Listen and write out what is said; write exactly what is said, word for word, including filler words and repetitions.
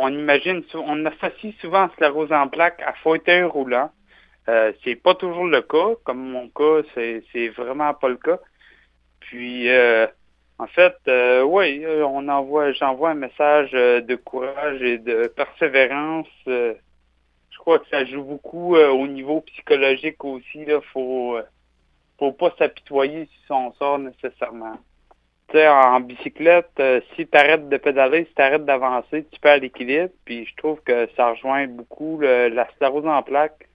on imagine, sou- on associe souvent la sclérose en plaques à fauteuil roulant. Euh, c'est pas toujours le cas. Comme mon cas, c'est c'est vraiment pas le cas. Puis, euh, en fait, euh, oui, euh, on envoie, j'envoie un message euh, de courage et de persévérance. Euh, je crois que ça joue beaucoup euh, au niveau psychologique aussi. Là, faut, euh, faut pas s'apitoyer sur son sort nécessairement. Tu sais, en bicyclette, euh, si tu arrêtes de pédaler, si tu arrêtes d'avancer, tu perds l'équilibre. Puis je trouve que ça rejoint beaucoup le- la sclérose en plaques.